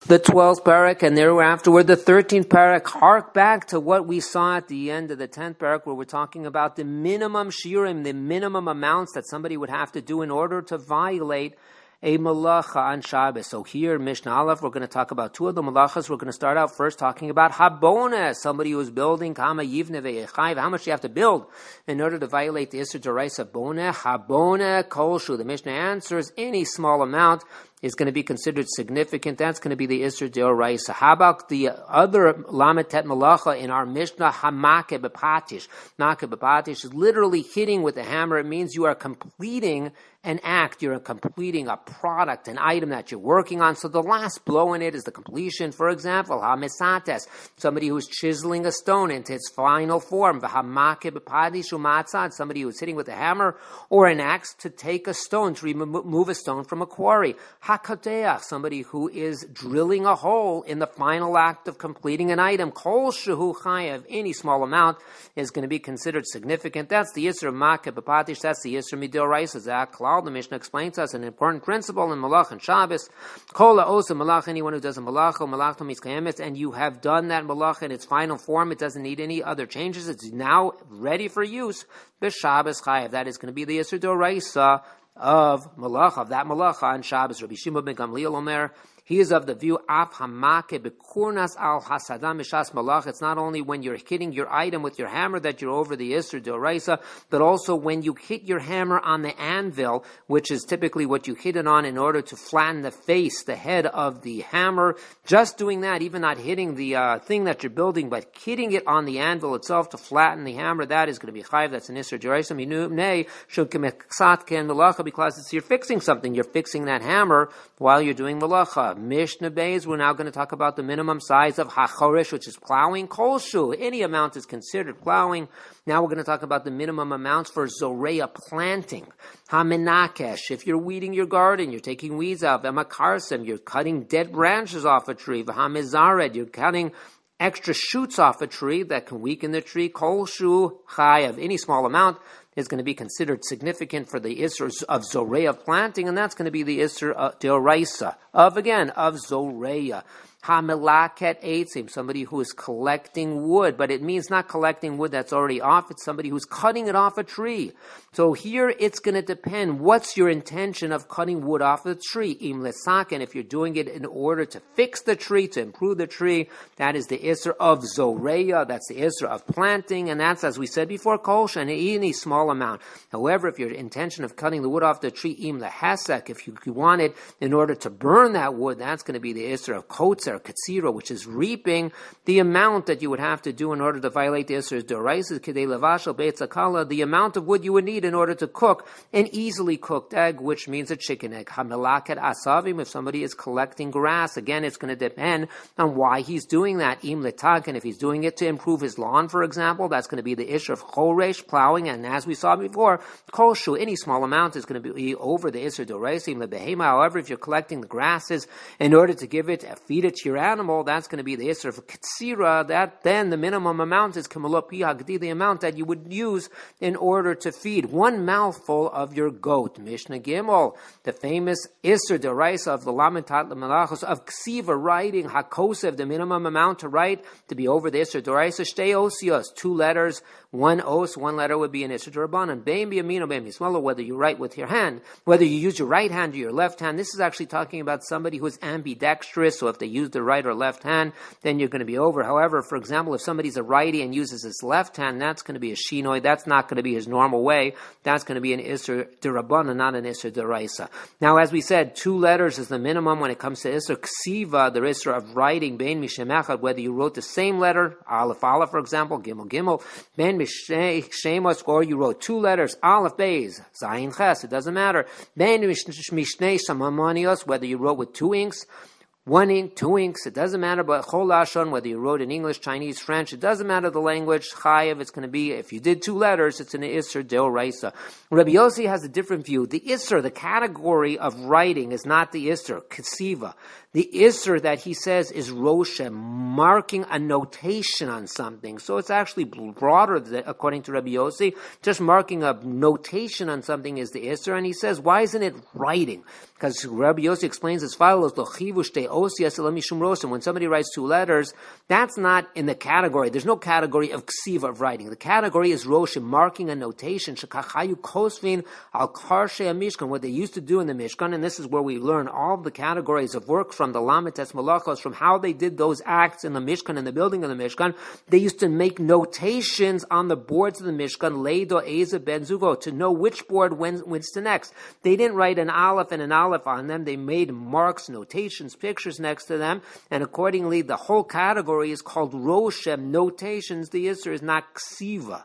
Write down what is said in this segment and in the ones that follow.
the 12th parak, and thereafterward the 13th parak. Hark back to what we saw at the end of the 10th parak, where we're talking about the minimum shiurim, the minimum amounts that somebody would have to do in order to violate a malacha on Shabbos. So here, Mishnah Aleph, we're going to talk about two of the malachas. We're going to start out first talking about habona, somebody who is building kama yivne ve'echayv. How much do you have to build in order to violate the Isser D'Oraisa bona? Habona kolshu. The Mishnah answers any small amount is going to be considered significant. That's going to be the Isser D'Oraisa. How about the other Lametet Malacha in our Mishnah, Hamake B'Patish? Make B'Patish is literally hitting with a hammer. It means you are completing an act. You're completing a product, an item that you're working on. So the last blow in it is the completion. For example, Hamesates, somebody who's chiseling a stone into its final form. V'Hamake B'Patish Umatzad, somebody who's hitting with a hammer or an axe to take a stone, to remove a stone from a quarry. Hakateach, somebody who is drilling a hole in the final act of completing an item. Kol shehu chayav, any small amount is going to be considered significant. That's the Yisr of Makeh B'Patish. That's the Yisr Midoraisa. Zak Klal, the Mishnah explains to us an important principle in Malach and Shabbos. Kol ha'osa malach, anyone who does a malach, malach miskayemet, and you have done that malach in its final form, it doesn't need any other changes. It's now ready for use. B'Shabbos chayav. That is going to be the Yisr Doraisa of malacha, of that malacha on Shabbos. Rabbi Shimon ben Gamliel Omer, he is of the view, af hamake bekurnas al hasadam mishas malach. It's not only when you're hitting your item with your hammer that you're over the Isser D'Oraisa, but also when you hit your hammer on the anvil, which is typically what you hit it on in order to flatten the face, the head of the hammer. Just doing that, even not hitting the thing that you're building, but hitting it on the anvil itself to flatten the hammer, that is going to be chayiv. That's an Isser D'Oraisa. Minubnei shul kemeksat ken malacha, because you're fixing something. You're fixing that hammer while you're doing malacha. Mishnah Beis, we're now going to talk about the minimum size of hachorish, which is plowing. Kolshu, any amount is considered plowing. Now we're going to talk about the minimum amounts for zoreya, planting. Hamenakesh, if you're weeding your garden, you're taking weeds out. V'makarsem, you're cutting dead branches off a tree. V'hamezared, you're cutting extra shoots off a tree that can weaken the tree. Kolshu chayav, any small amount is going to be considered significant for the Isser of Zoreya, of planting, and that's going to be the Isser D'Oraisa of Zoreya. Hamelaket eitzim, somebody who is collecting wood, but it means not collecting wood that's already off, it's somebody who's cutting it off a tree. So here it's going to depend, what's your intention of cutting wood off the tree? Im lesaken, if you're doing it in order to fix the tree, to improve the tree, that is the Isser of Zoreya, that's the Isser of planting, and that's, as we said before, kolsha, and any small amount. However, if your intention of cutting the wood off the tree, im lehesek, if you want it in order to burn that wood, that's going to be the Isser of kotzer, katsira, which is reaping. The amount that you would have to do in order to violate the Isser D'Oraisa, kidei levashel beitzakala, the amount of wood you would need in order to cook an easily cooked egg, which means a chicken egg. Hamelaket asavim, if somebody is collecting grass, again, it's going to depend on why he's doing that. Im letaken, if he's doing it to improve his lawn, for example, that's going to be the Isser of choresh, plowing, and as we saw before, kolshu, any small amount is going to be over the Isser D'Oraisa. Im lebehema, however, if you're collecting the grasses in order to feed it to your animal, that's going to be the Isser of Katsira. That then the minimum amount is Kamalopi Hagdi, the amount that you would use in order to feed one mouthful of your goat. Mishnah Gimel, the famous Isser D'Oraisa of the Lamentat Malachos of Ksiva, writing Hakosev, the minimum amount to write to be over the Isser D'Oraisa, Shtei Osios, 2 letters, 1 os, 1 letter would be an Isser D'Rabbanan. Bein b'yamin or bein b'smalo, whether you write with your hand, whether you use your right hand or your left hand. This is actually talking about somebody who is ambidextrous, so if they use the right or left hand, then you're going to be over. However, for example, if somebody's a righty and uses his left hand, that's going to be a shinoi. That's not going to be his normal way. That's going to be an Isser D'Rabbanan, not an Isser D'Oraisa. Now, as we said, 2 letters is the minimum when it comes to Isser Ksiva, the Isser of writing, bein mishem echad, whether you wrote the same letter, aleph aleph, for example, gimel gimel, bein mishnei shemos, or you wrote 2 letters, aleph beis, zayin ches, it doesn't matter. Bein mishnei samamanios, whether you wrote with 2 inks, 1 ink, 2 inks, it doesn't matter, but chol lashon, whether you wrote in English, Chinese, French, it doesn't matter the language, chayev, it's going to be, if you did 2 letters, it's an Isser D'Oraisa. Rabbi Yossi has a different view. The Isser, the category of writing, is not the Isser, Kesiva. The Isser that he says is Roshem, marking a notation on something. So it's actually broader, according to Rabbi Yossi. Just marking a notation on something is the Isser. And he says, why isn't it writing? Because Rabbi Yossi explains as follows, when somebody writes two letters, that's not in the category. There's no category of ksiva, of writing. The category is roshim, marking a notation. Shekachayu kosvin al karshe mishkan, what they used to do in the Mishkan, and this is where we learn all the categories of work from the Lamites Malachos, from how they did those acts in the Mishkan, in the building of the Mishkan. They used to make notations on the boards of the Mishkan, leido eza ben zugo, to know which board wins to next. They didn't write an aleph and an aleph on them. They made marks, notations, pictures next to them, and accordingly, the whole category is called Roshem, notations. The Isser is not Ksiva.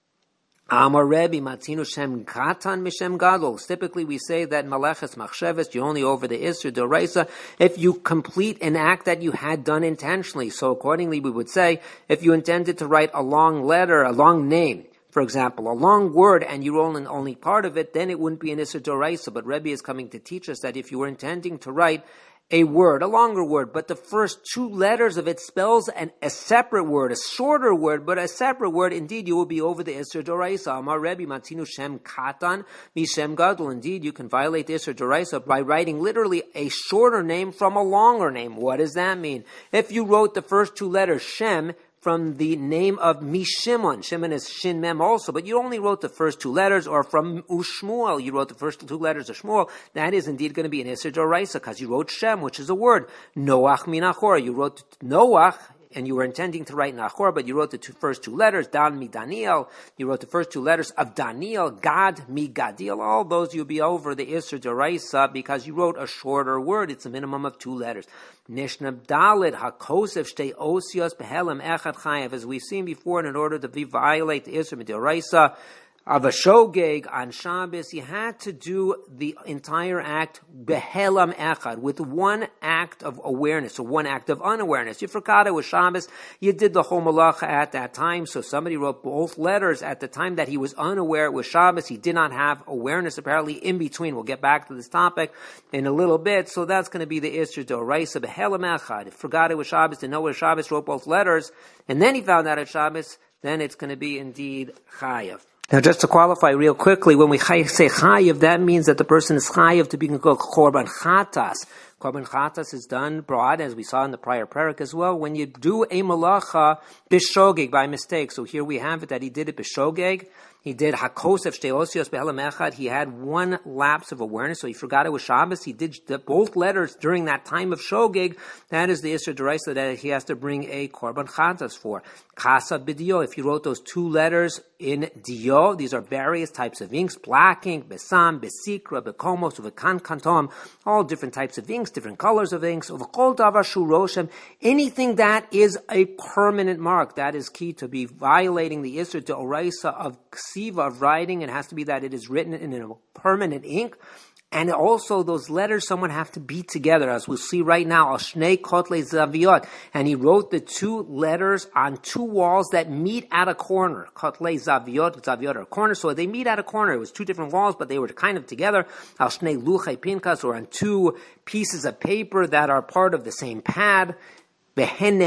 Amar Rebbe Matinu Shem Katan Mishem Gadol. Typically, we say that Maleches Machsheves, you only over the Isser Doraisa if you complete an act that you had done intentionally. So accordingly, we would say, if you intended to write a long letter, a long name, for example, a long word, and you roll in only part of it, then it wouldn't be an Isser Doraisa. But Rebbe is coming to teach us that if you were intending to write a word, a longer word, but the first two letters of it spells a separate word, a shorter word, but a separate word, indeed you will be over the Isser Doraisa. Amar Rebbe Matinu Shem Katan Mishem Gadol. Indeed, you can violate the Isser Doraisa by writing literally a shorter name from a longer name. What does that mean? If you wrote the first two letters, Shem, from the name of Mishimon. Shimon is Shin Mem also, but you only wrote the first two letters, or from Ushmuel, you wrote the first two letters of Shmuel. That is indeed going to be an Isser Doraisa, because you wrote Shem, which is a word. Noach Minachor, you wrote Noach, and you were intending to write Nachor, but you wrote the first two letters, Dan mi Daniel. You wrote the first two letters of Daniel, Gad mi Gadil. All those you'll be over the Isser Doraisa because you wrote a shorter word. It's a minimum of two letters. Nishnab Dalit HaKosef Shtei Osios Behelem Echad Chayev. As we've seen before, in order to violate the Isser Doraisa of a shogeg on Shabbos, you had to do the entire act behelam echad, with one act of awareness, or one act of unawareness. You forgot it was Shabbos, you did the whole malacha at that time, so somebody wrote both letters at the time that he was unaware it was Shabbos. He did not have awareness apparently in between. We'll get back to this topic in a little bit, so that's going to be the Isser Doraisa behelam echad. Forgot it was Shabbos, didn't know it was Shabbos, wrote both letters, and then he found out it's Shabbos, then it's going to be indeed chayav. Now, just to qualify real quickly, when we say chayiv, that means that the person is chayiv to be called korban chatas. Korban chatas is done broad, as we saw in the prior parak as well, when you do a malacha b'shogeg, by mistake. So here we have it that he did it b'shogeg. He did hakosef shtei osios behelam echad. He had one lapse of awareness, so he forgot it was Shabbos. He did both letters during that time of shogeg. That is the Isser Doraisa that he has to bring a korban chatas for. Kasa b'dio, if you wrote those two letters in dio, these are various types of inks, black ink, besam, besikra, bekomos, uvekan kantom, all different types of inks, different colors of inks, uvekol davar shu roshem, anything that is a permanent mark. That is key to be violating the Isser Doraisa of ksiva, of writing. It has to be that it is written in a permanent ink. And also those letters, someone have to be together, as we'll see right now. Al shnei kotle zaviot. And he wrote the two letters on two walls that meet at a corner. Kotle zaviot, zaviot are a corner, so they meet at a corner. It was two different walls, but they were kind of together. Al shnei luchei pinkas, or on two pieces of paper that are part of the same pad. And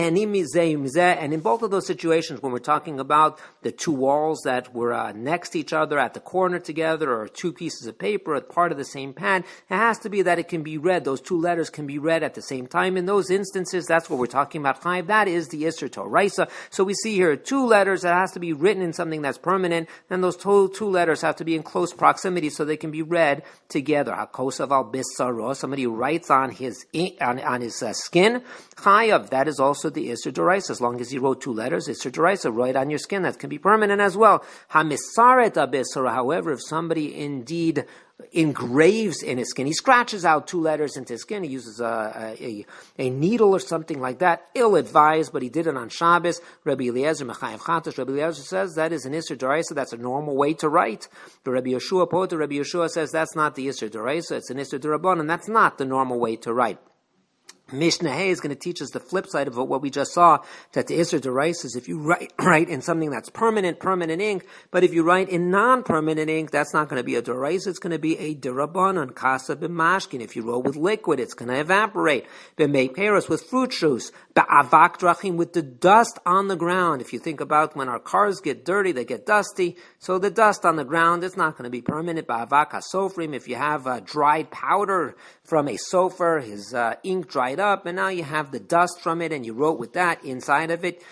in both of those situations, when we're talking about the two walls that were next to each other at the corner together, or two pieces of paper at part of the same pad, it has to be that it can be read. Those two letters can be read at the same time. In those instances, that's what we're talking about. Chayiv, that is the Isser Doraisa. So we see here two letters that has to be written in something that's permanent, and those two letters have to be in close proximity so they can be read together. Hakosav al bisaro, somebody writes on his skin. Chayav, that is also the Isser Doraisa. As long as you wrote two letters, Isser Doraisa, write on your skin. That can be permanent as well. Hamisaret abisara. However, if somebody indeed engraves in his skin, he scratches out two letters into his skin, he uses a needle or something like that, ill-advised, but he did it on Shabbos. Rabbi Eliezer Mechayev Chatas, Rabbi Eliezer says that is an Isser Doraisa. That's a normal way to write. The Rabbi Yeshua says that's not the Isser Doraisa, it's an Isser D'Rabbanan, and that's not the normal way to write. Mishnah Hay is going to teach us the flip side of what we just saw, that the Isser Doraisa is if you write in something that's permanent ink, but if you write in non-permanent ink, that's not going to be a Doraisa, it's going to be a D'Rabbanan, Kasa b'mashkin. If you roll with liquid, it's going to evaporate. B'mei peros, with fruit juice. Ba'avak drachim, with the dust on the ground. If you think about when our cars get dirty, they get dusty, so the dust on the ground, it's not going to be permanent. Ba'avak hasofrim, if you have dried powder from a sofer, his ink dried it up, and now you have the dust from it, and you wrote with that inside of it.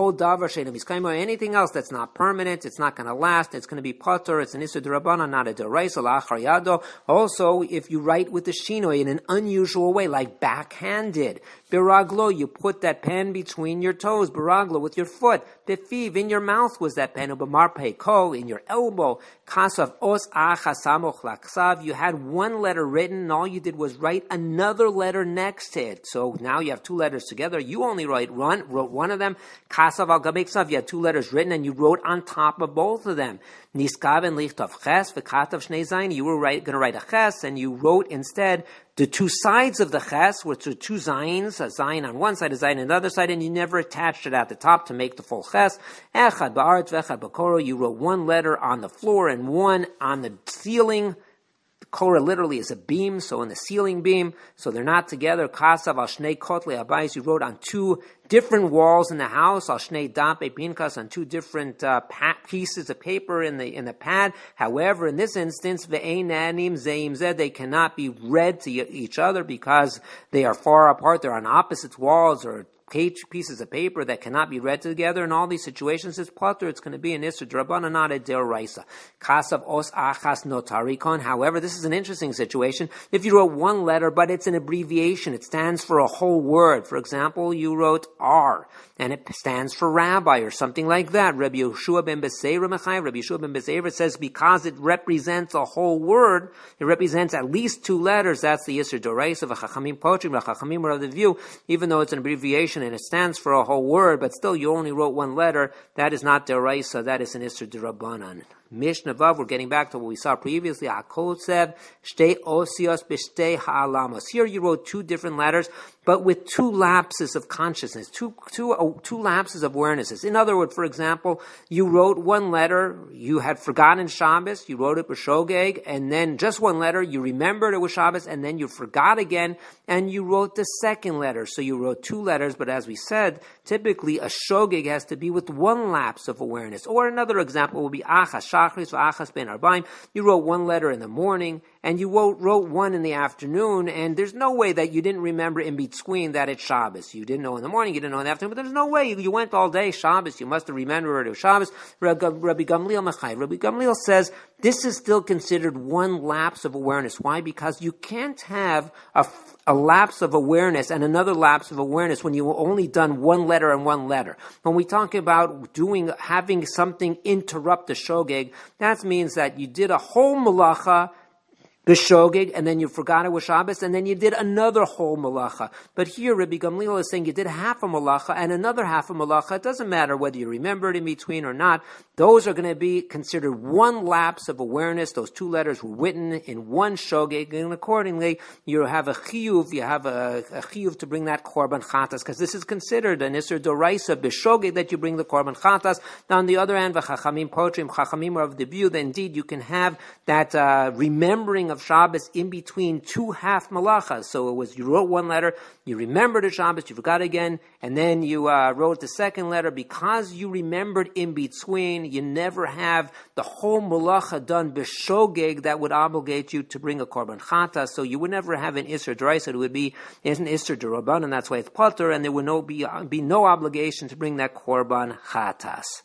Or anything else that's not permanent, it's not going to last, it's going to be patur, it's an Isur D'Rabbanan, not a D'Oraisa, la'achar yado. Also, if you write with the shinoi in an unusual way, like backhanded, biraglo, you put that pen between your toes, biraglo, with your foot, befiv, in your mouth was that pen, ubamarpe ko, in your elbow, kasav os acha samoch laksav, you had one letter written, and all you did was write another letter next to it. So now you have two letters together, you only wrote one of them, kasav al gabeksav, you had two letters written, and you wrote on top of both of them. Niskaven lichtov ches v'katav shnei zayin, you were going to write a ches, and you wrote instead the two sides of the ches, which are two zayins, a zayin on one side, a zayin on the other side, and you never attached it at the top to make the full ches. Echad ba'aretz v'echad b'koro, you wrote one letter on the floor and one on the ceiling. Korah literally is a beam, so in the ceiling beam, so they're not together. Kasav al shnei kotle abayis, you wrote on two different walls in the house, al shnei dape pinkas, on two different pieces of paper in the pad. However, in this instance, ve'einanim zeim zed, they cannot be read to each other because they are far apart. They're on opposite walls or pieces of paper that cannot be read together. In all these situations, it's patur. It's going to be an Isur D'Rabbanan, not a D'Oraisa. Kasav os achas notarikon. However, this is an interesting situation. If you wrote one letter, but it's an abbreviation, it stands for a whole word. For example, you wrote R, and it stands for rabbi or something like that. Rabbi Yehoshua ben Beseira Mechai. Rabbi Yehoshua ben Beseira says because it represents a whole word, it represents at least two letters. That's the Isur D'Oraisa. V'chachamim potrim. V'chachamim are of the view, even though it's an abbreviation and it stands for a whole word, but still you only wrote one letter, that is not D'Oraisa, that is an Isur D'Rabbanan. Mishnah Vav, we're getting back to what we saw previously. Akotzev, shtei osios b'shtei ha'alamos. Here you wrote two different letters, but with two lapses of consciousness, two lapses of awarenesses. In other words, for example, you wrote one letter, you had forgotten Shabbos, you wrote it b'shogeg, and then just one letter, you remembered it was Shabbos, and then you forgot again, and you wrote the second letter. So you wrote two letters, but as we said, typically a shogeg has to be with one lapse of awareness. Or another example would be achas shachris v'achas ben arbaim. You wrote one letter in the morning, and you wrote one in the afternoon, and there's no way that you didn't remember in between that it's Shabbos. You didn't know in the morning, you didn't know in the afternoon, but there's no way. You went all day Shabbos, you must have remembered it was Shabbos. Rabbi Gamliel Mechai. Rabbi Gamliel says this is still considered one lapse of awareness. Why? Because you can't have a lapse of awareness and another lapse of awareness when you only done one letter and one letter. When we talk about having something interrupt the shogeg, that means that you did a whole malacha, b'shogeg, and then you forgot it was Shabbos, and then you did another whole malacha. But here, Rabbi Gamliel is saying you did half a malacha and another half a malacha. It doesn't matter whether you remembered in between or not. Those are going to be considered one lapse of awareness. Those two letters were written in one shogeg, and accordingly, you have a chiyuv. You have a chiyuv to bring that korban chatas, because this is considered an Isur D'Oraisa b'shogeg that you bring the korban chatas. Now, on the other hand, v'chachamim potrim, chachamim are of the view that indeed you can have that remembering of Shabbos in between two half malachas. So it was, you wrote one letter, you remembered a Shabbos, you forgot again, and then you wrote the second letter. Because you remembered in between, you never have the whole malacha done b'shogeg that would obligate you to bring a korban chata. So you would never have an Isur D'Oraisa. It would be an Isur D'Rabbanan, and that's why it's patur, and there would be no obligation to bring that korban chatas.